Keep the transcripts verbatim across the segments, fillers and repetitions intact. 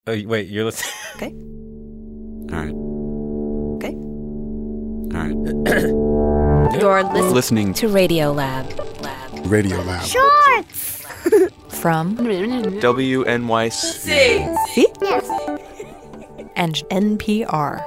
Oh, wait, you're listening? Okay. All right. Okay. All right. You're lis- Listening to Radio Lab. Lab. Radio Lab. Shorts! From W N Y C. See? And N P R.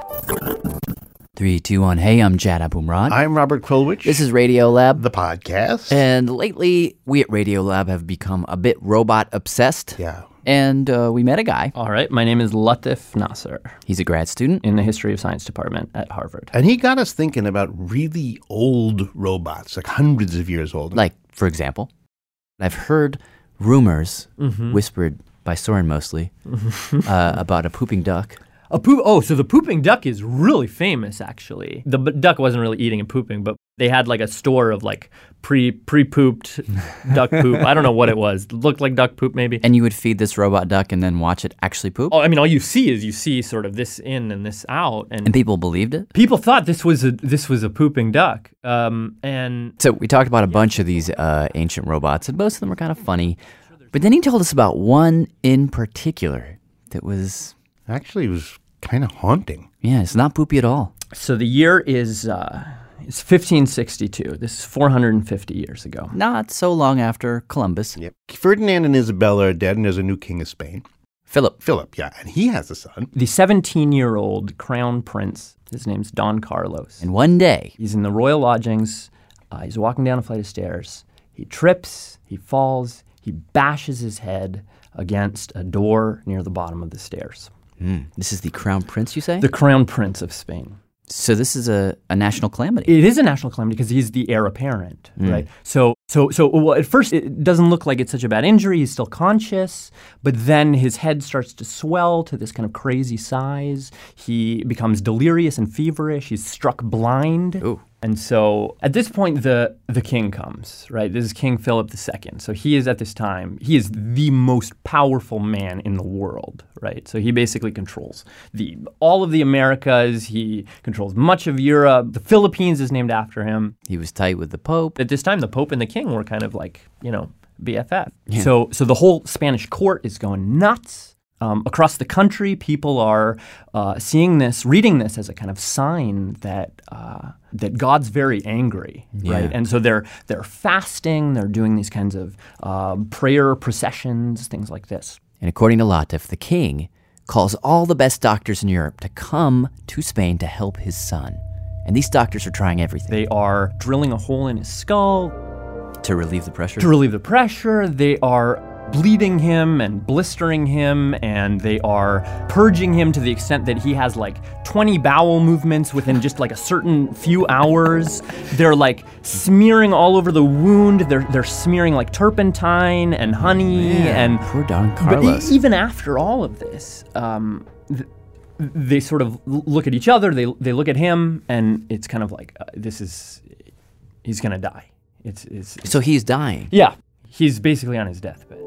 Three, two, one. Hey, I'm Jad Abumrad. I'm Robert Krulwich. This is Radio Lab. the podcast. And lately, we at Radio Lab have become a bit robot-obsessed. Yeah. And uh, we met a guy. All right, my name is Latif Nasser He's a grad student. in the History of Science department at Harvard. And he got us thinking about really old robots, like hundreds of years old. Like, for example, I've heard rumors, Mm-hmm. whispered by Soren mostly, uh, about a pooping duck. A poop. Oh, so the pooping duck is really famous, actually. The b- duck wasn't really eating and pooping, but they had like a store of like pre pre pooped duck poop. I don't know what it was. It looked like duck poop, maybe. And you would feed this robot duck and then watch it actually poop? Oh, I mean, all you see is you see sort of this in and this out, and, And people believed it? people thought this was a this was a pooping duck. Um, and So we talked about a bunch of these uh, ancient robots, and most of them were kind of funny. But then he told us about one in particular that was, Actually, it was kind of haunting. yeah, it's not poopy at all. so the year is uh, it's fifteen sixty-two. This is four hundred fifty years ago. Not so long after Columbus. Yep. Ferdinand and Isabella are dead, and there's a new king of Spain. Philip. Philip, yeah. And he has a son. The seventeen-year-old crown prince, his name's Don Carlos. And one day, He's in the royal lodgings. Uh, he's walking down a flight of stairs. He trips. He falls. He bashes his head against a door near the bottom of the stairs. mm, this is the crown prince, you say? The crown prince of Spain. So this is a, a national calamity. It is a national calamity because he's the heir apparent, Mm. right? So, so, so well, at first it doesn't look like it's such a bad injury. He's still conscious, but then his head starts to swell to this kind of crazy size. He becomes delirious and feverish. He's struck blind. Ooh. And so at this point, the the king comes, right? This is King Philip the Second. So he is at this time, he is the most powerful man in the world, right? So he basically controls the all of the Americas. He controls much of Europe. The Philippines is named after him. He was tight with the Pope. At this time, the Pope and the King were kind of like, you know, B F F. Yeah. So so the whole Spanish court is going nuts. Um, across the country, people are uh, seeing this, reading this as a kind of sign that uh, that God's very angry, right? Yeah. And so they're they're fasting, they're doing these kinds of uh, prayer processions, things like this. And according to Latif, the king calls all the best doctors in Europe to come to Spain to help his son. And these doctors are trying everything They are drilling a hole in his skull to relieve the pressure. to relieve the pressure. They are bleeding him and blistering him, and they are purging him to the extent that he has like twenty bowel movements within just like a certain few hours. They're like smearing all over the wound. They're they're smearing like turpentine and honey and Poor Don but Carlos. e- even after all of this, um, th- they sort of l- look at each other. They they look at him, and it's kind of like uh, this is he's gonna die. It's it's, it's so he's dying. yeah. He's basically on his deathbed.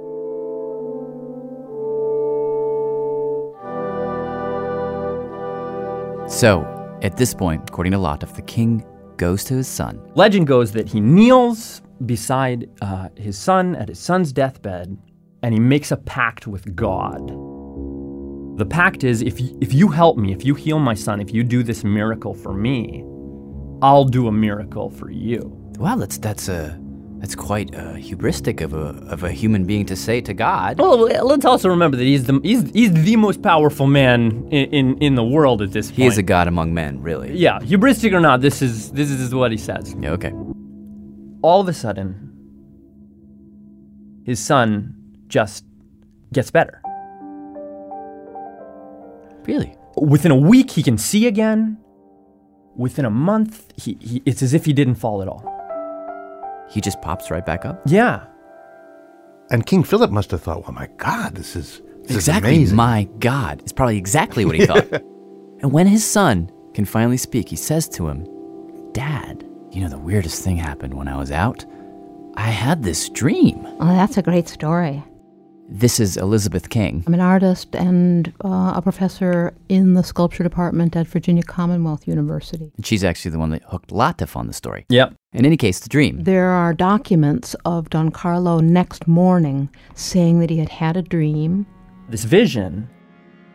So at this point, according to Latif, the king goes to his son. Legend goes that he kneels beside uh, his son at his son's deathbed, and he makes a pact with God. The pact is, if y- if you help me, if you heal my son, if you do this miracle for me, I'll do a miracle for you. Wow, that's that's a that's quite uh, hubristic of a of a human being to say to God. Well, let's also remember that he's the he's he's the most powerful man in in, in the world at this point. He is a god among men, really. Yeah, hubristic or not, this is this is what he says. Yeah, okay. All of a sudden, his son just gets better. Really? Within a week, he can see again. Within a month, he, he it's as if he didn't fall at all. He just pops right back up? Yeah. And King Philip must have thought, well, my God, this is, this Exactly. is amazing. My God. It's probably exactly what he thought. And when his son can finally speak, he says to him, Dad, you know, the weirdest thing happened when I was out. I had this dream. Oh, that's a great story. This is Elizabeth King. I'm an artist and uh, a professor in the sculpture department at Virginia Commonwealth University. And she's actually the one that hooked Latif on the story. Yep. In any case, the dream. There are documents of Don Carlo next morning saying that he had had a dream. This vision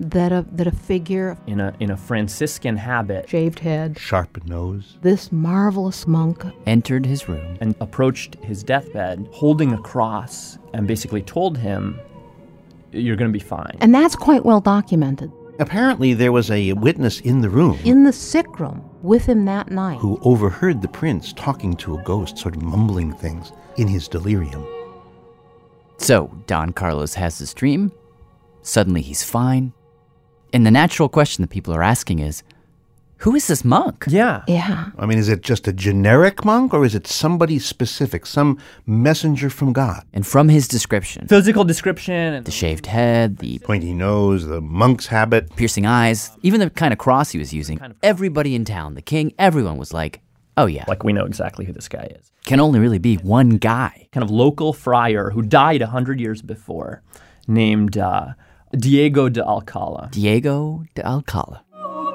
that a that a figure, in a in a Franciscan habit, shaved head, Sharp nose. this marvelous monk, entered his room. and approached his deathbed holding a cross and basically told him, "You're going to be fine." and that's quite well documented. Apparently, there was a witness in the room In the sick room with him that night. who overheard the prince talking to a ghost, sort of mumbling things in his delirium. So, Don Carlos has this dream. Suddenly he's fine. And the natural question that people are asking is, who is this monk? Yeah. Yeah. I mean, is it just a generic monk, or is it somebody specific, some messenger from God? And from his description, Physical description. And the shaved head, the Pointy nose, the monk's habit. piercing eyes, even the kind of cross he was using, everybody in town, the king, everyone was like, oh yeah, like we know exactly who this guy is. can only really be one guy. Kind of local friar who died a hundred years before, named uh, Diego de Alcala. Diego de Alcala.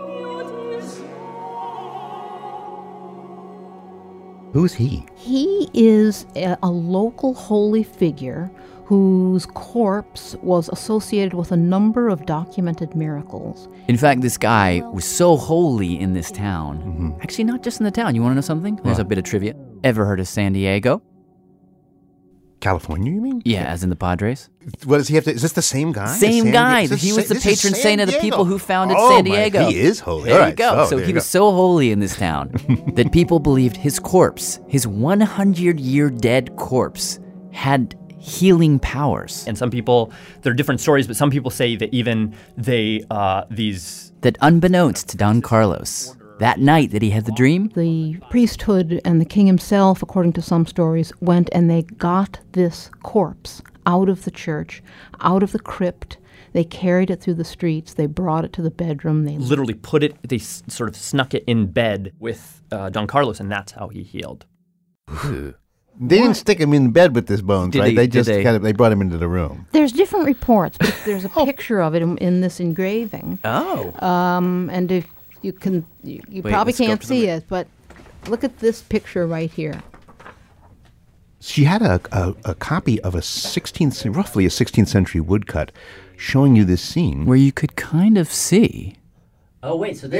Who's he? He is a, a local holy figure whose corpse was associated with a number of documented miracles. In fact, this guy was so holy in this town. Mm-hmm. Actually, not just in the town. You want to know something? There's a bit of trivia. Ever heard of San Diego? California, you mean? Yeah, as in the Padres. What does he have to? Is this the same guy? Same San guy. Di- is this He was Sa- the this is patron San saint of the Diego. people who founded Oh, San my- Diego. he is holy. There All you right. go. Oh, so there he you was go. so holy in this town that people believed his corpse, his one hundred year dead corpse, had healing powers. And some people, there are different stories, but some people say that even they, uh, these That unbeknownst to Don Carlos, that night that he had the dream, The priesthood and the king himself, according to some stories, went and they got this corpse out of the church, out of the crypt. They carried it through the streets. They brought it to the bedroom. They literally put it, they s- sort of snuck it in bed with uh, Don Carlos, and that's how he healed. They didn't stick him in bed with his bones, Did right? they- They did just they- kind of they brought him into the room. There's different reports, but there's a picture of it in, in this engraving. oh, Um, and if you can, you, you Wait, probably let's go can't to the see mi- it, but look at this picture right here. She had a, a, a copy of a sixteenth, roughly a sixteenth century woodcut, showing you this scene. where you could kind of see Oh, wait, so over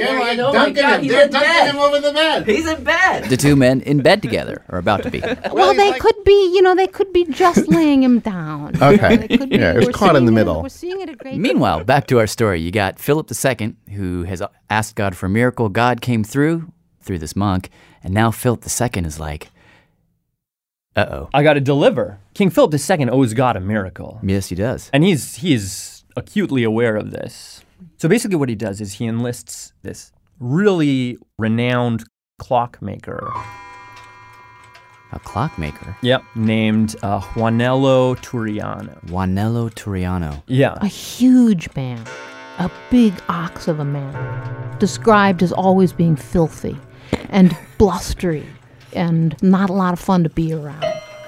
the bed. he's in bed! the two men in bed together, or about to be. Well, they could be, you know, they could be just laying him down. Okay. They could be- Yeah, it was we're caught in seeing the it- middle. We're seeing it a great Meanwhile, back to our story. You got Philip the Second, who has asked God for a miracle. God came through, through this monk, and now Philip the Second is like, uh-oh. I got to deliver. King Philip the Second owes God a miracle. Yes, he does. And he's he's acutely aware of this. So basically what he does is he enlists this really renowned clockmaker. A clockmaker. Yep. Named uh, Juanello Turiano. Juanello Turiano. Yeah. A huge man, a big ox of a man, described as always being filthy and blustery and not a lot of fun to be around.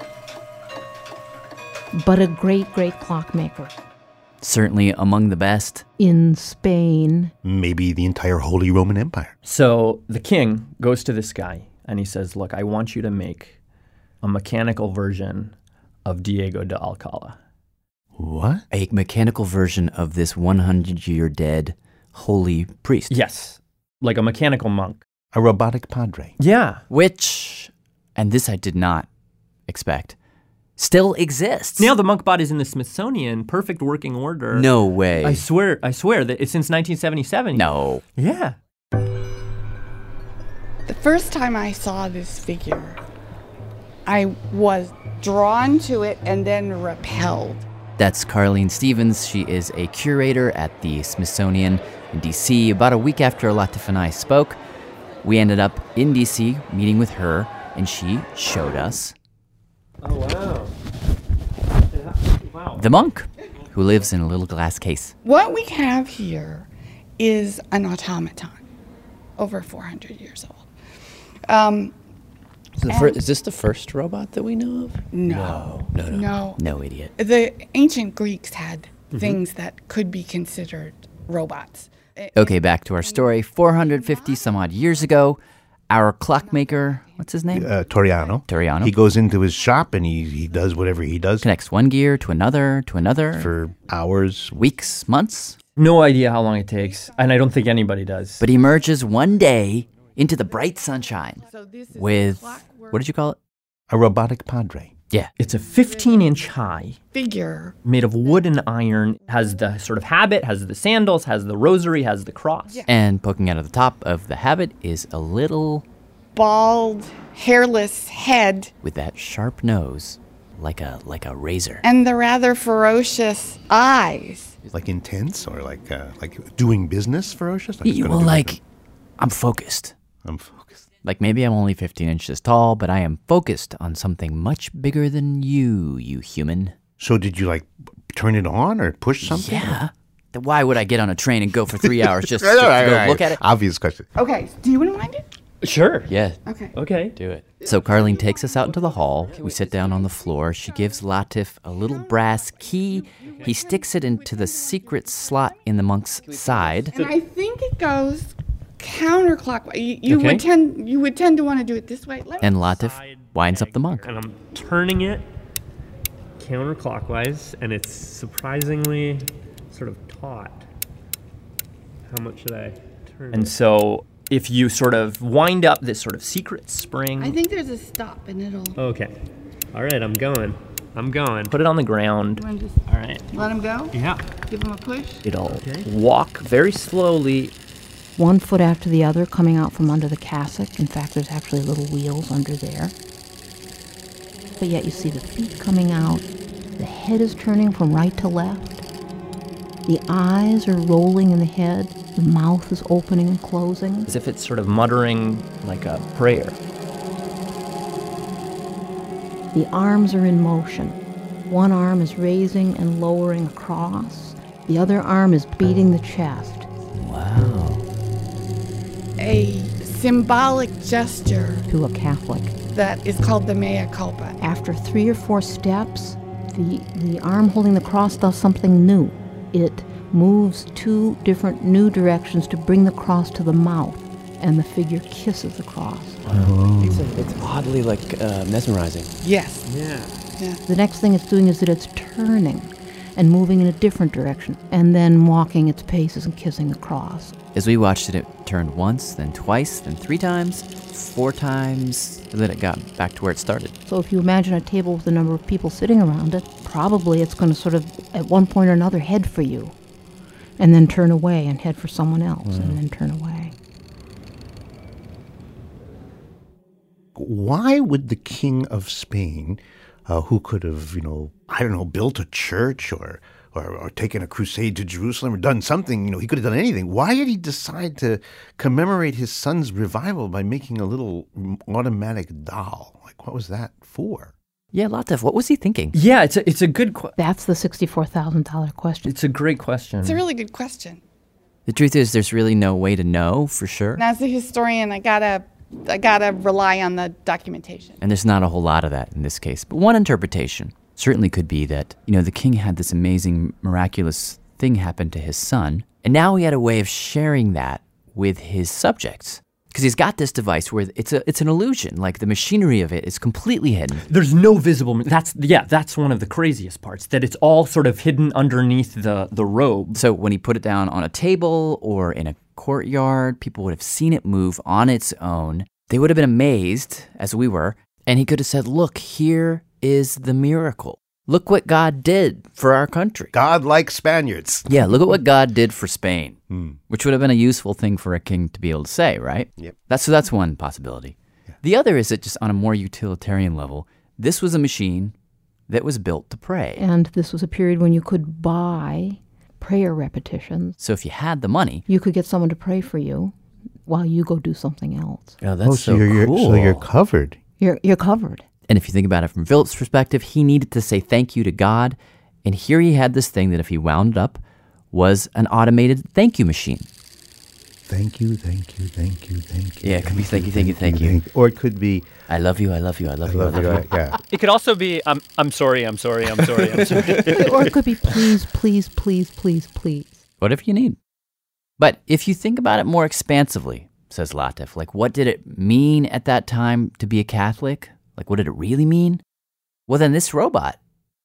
But a great, great clockmaker. Certainly among the best. In Spain, Maybe the entire Holy Roman Empire. So the king goes to this guy and he says, look, I want you to make a mechanical version of Diego de Alcala. What? A mechanical version of this one hundred year dead holy priest. Yes. Like a mechanical monk. A robotic padre. Yeah. Which, and this I did not expect, still exists. Now the monk bot is in the Smithsonian, perfect working order. No way. I swear, I swear that it's since nineteen seventy-seven. No. Yeah. The first time I saw this figure, I was drawn to it and then repelled. That's Carlene Stevens. She is a curator at the Smithsonian in D C. About a week after Latif and I spoke, we ended up in D C meeting with her, and she showed us Oh, wow. Wow. the monk who lives in a little glass case. What we have here is an automaton, over four hundred years old. Um, Is, the fir- is this the first robot that we know of? no, no, no. no. No idiot. The ancient Greeks had things that could be considered robots. Okay, back to our story. four hundred fifty some odd years ago, our clockmaker, what's his name? Uh, Toriano. Toriano. He goes into his shop and he, he does whatever he does Connects one gear to another, to another. for hours. weeks, months. No idea how long it takes, and I don't think anybody does. But he emerges one day into the bright sunshine So this is with, clockwork what did you call it? A robotic padre. Yeah. It's a fifteen-inch high, figure. made of wood and iron, has the sort of habit, has the sandals, has the rosary, has the cross. Yeah. And poking out of the top of the habit is a little Bald, hairless head with that sharp nose, like a like a razor. and the rather ferocious eyes. Like intense or like uh, like doing business ferocious? Like it's You gonna well, do like, I'm focused. I'm focused. Like maybe I'm only fifteen inches tall, but I am focused on something much bigger than you, you human. So did you like turn it on or push something? Yeah. Then why would I get on a train and go for three hours just to All right, go all right. look at it? Obvious question. Okay, do you want to mind it? Sure. Yeah. Okay. Okay. Do it. So Carlene takes us out into the hall. We sit down on the floor. She gives Latif a little brass key. He sticks it into the secret slot in the monk's side. And I think it goes counterclockwise. You, you Okay. would tend you would tend to want to do it this way. Let me- And Latif winds up the monk. And I'm turning it counterclockwise, and it's surprisingly sort of taut. How much should I turn And it? so if you sort of wind up this sort of secret spring, I think there's a stop and it'll. Okay. All right, I'm going. I'm going. put it on the ground. You wanna just All right. let him go. Yeah. Give him a push. It'll walk very slowly. One foot after the other coming out from under the cassock. In fact, there's actually little wheels under there. But yet you see the feet coming out. The head is turning from right to left. The eyes are rolling in the head. The mouth is opening and closing. As if it's sort of muttering like a prayer. The arms are in motion. One arm is raising and lowering across. The other arm is beating the chest. Wow. A symbolic gesture To a Catholic. that is called the mea culpa. After three or four steps, the, the arm holding the cross does something new. It moves two different new directions to bring the cross to the mouth, and the figure kisses the cross. It's, it's oddly like uh, mesmerizing. Yes. Yeah. The next thing it's doing is that it's turning and moving in a different direction, and then walking its paces and kissing the cross. As we watched it, it turned once, then twice, then three times, four times, and then it got back to where it started. So if you imagine a table with a number of people sitting around it, probably it's going to sort of, at one point or another, head for you, and then turn away and head for someone else, and then turn away. Why would the king of Spain, uh, who could have, you know, I don't know, built a church or, or or taken a crusade to Jerusalem or done something, you know, he could have done anything. Why did he decide to commemorate his son's revival by making a little automatic doll? Like, what was that for? Yeah, Latif, what was he thinking? Yeah, it's a, it's a good question. That's the sixty-four thousand dollars question. It's a great question. It's a really good question. The truth is, there's really no way to know for sure. And as a historian, I gotta I gotta rely on the documentation. And there's not a whole lot of that in this case. But one interpretation certainly could be that, you know, the king had this amazing, miraculous thing happen to his son, and now he had a way of sharing that with his subjects. Because he's got this device where it's a it's an illusion, like the machinery of it is completely hidden. There's no visible. That's yeah. That's one of the craziest parts. That it's all sort of hidden underneath the the robe. So when he put it down on a table or in a courtyard, people would have seen it move on its own. They would have been amazed, as we were, and he could have said, "Look, here is the miracle. Look what God did for our country." God like Spaniards. Yeah, look at what God did for Spain, Hmm. which would have been a useful thing for a king to be able to say, right? Yep. That's so that's one possibility. The other is that just on a more utilitarian level, this was a machine that was built to pray. And this was a period when you could buy prayer repetitions. So if you had the money, You could get someone to pray for you while you go do something else. Oh, that's oh, so, you're, you're- cool. so you're covered. You're, you're covered. and if you think about it from Philip's perspective, he needed to say thank you to God, and here he had this thing that if he wound it up was an automated thank you machine. Thank you, thank you, thank you, thank you. Yeah, it could be thank you, thank you, thank you. Or it could be, I love you, I love you, I love I you, I love love you. you. Yeah. It could also be, I'm, I'm sorry, I'm sorry, I'm sorry, I'm sorry. Or it could be please, please, please, please, please. Whatever you need. But if you think about it more expansively, says Latif, like what did it mean at that time to be a Catholic? Like what did it really mean? Well, then this robot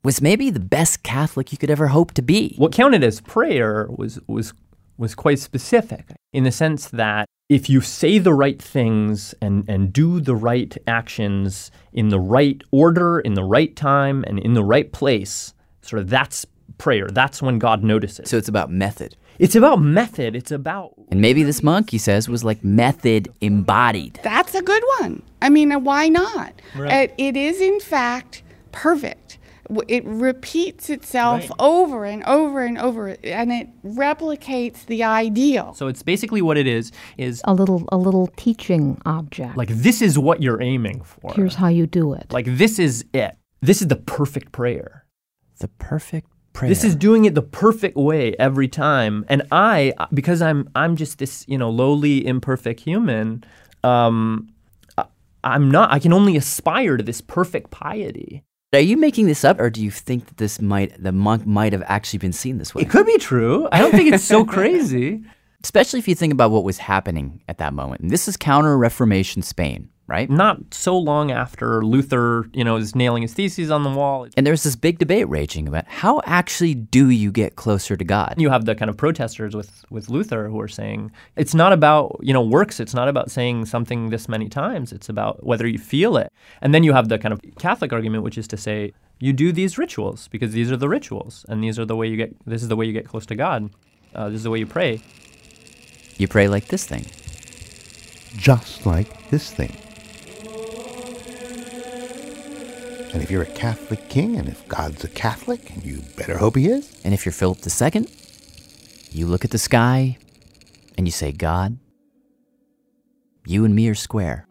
was maybe the best Catholic you could ever hope to be. What counted as prayer was was was quite specific in the sense that if you say the right things and, and do the right actions in the right order, in the right time, and in the right place, sort of that's prayer. That's when God notices. So it's about method. It's about method. It's about... And maybe this monk, he says, was like method embodied. That's a good one. I mean, why not? Right. It, it is, in fact, perfect. W- It repeats itself Right. over and over and over, and it replicates the ideal. So it's basically what it is, is A little, a little teaching object. like this is what you're aiming for. Here's how you do it. Like this is it. This is the perfect prayer. The perfect prayer. This is doing it the perfect way every time. And I, because I'm I'm just this, you know, lowly, imperfect human, um, I- I'm not, I can only aspire to this perfect piety. Are you making this up, or do you think that this might, the monk might have actually been seen this way? It could be true. I don't think it's so crazy. Especially if you think about what was happening at that moment. And this is counter-Reformation Spain, right? Not so long after Luther, you know, is nailing his theses on the wall. And there's this big debate raging about how actually do you get closer to God? You have the kind of protesters with, with Luther who are saying it's not about, you know, works. It's not about saying something this many times. It's about whether you feel it. And then you have the kind of Catholic argument, which is to say you do these rituals because these are the rituals and these are the way you get, this is the way you get close to God. Uh, this is the way you pray. You pray like this thing. Just like this thing. And if you're a Catholic king, and if God's a Catholic, and you better hope he is, And if you're Philip the Second, you look at the sky and you say, God, you and me are square.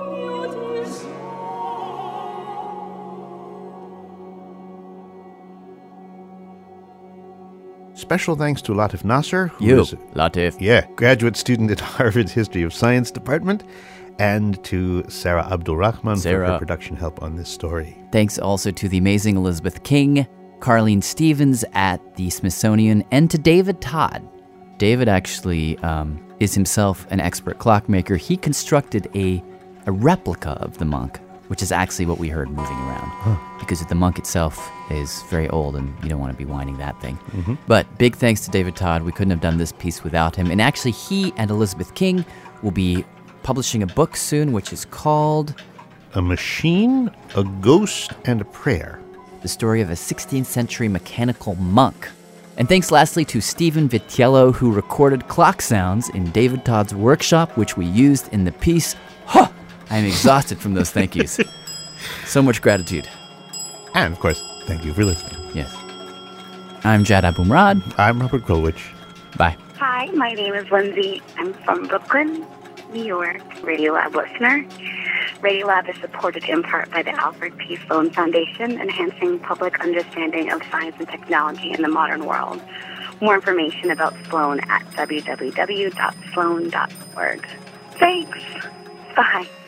special thanks to Latif Nasser, who You, is, Latif. yeah, graduate student at Harvard's History of Science Department, and to Sarah Abdul-Rahman for her Sarah. production help on this story. Thanks also to the amazing Elizabeth King, Carlene Stevens at the Smithsonian, and to David Todd. David actually um, is himself an expert clockmaker. He constructed a, a replica of the monk, which is actually what we heard moving around. Huh. Because the monk itself is very old and you don't want to be winding that thing. Mhm. But big thanks to David Todd. We couldn't have done this piece without him. And actually, he and Elizabeth King will be publishing a book soon, which is called A Machine, a Ghost, and a Prayer. The Story of a sixteenth Century Mechanical Monk. And thanks lastly to Stephen Vitiello, who recorded clock sounds in David Todd's workshop, which we used in the piece. Huh! I'm exhausted from those thank yous. So much gratitude. And, of course, thank you for listening. Yes. I'm Jad Abumrad. I'm Robert Krulwich. Bye. Hi, my name is Lindsay. I'm from Brooklyn, New York, Radiolab listener. Radiolab is supported in part by the Alfred P. Sloan Foundation, enhancing public understanding of science and technology in the modern world. More information about Sloan at w w w dot sloan dot org. Thanks. Bye.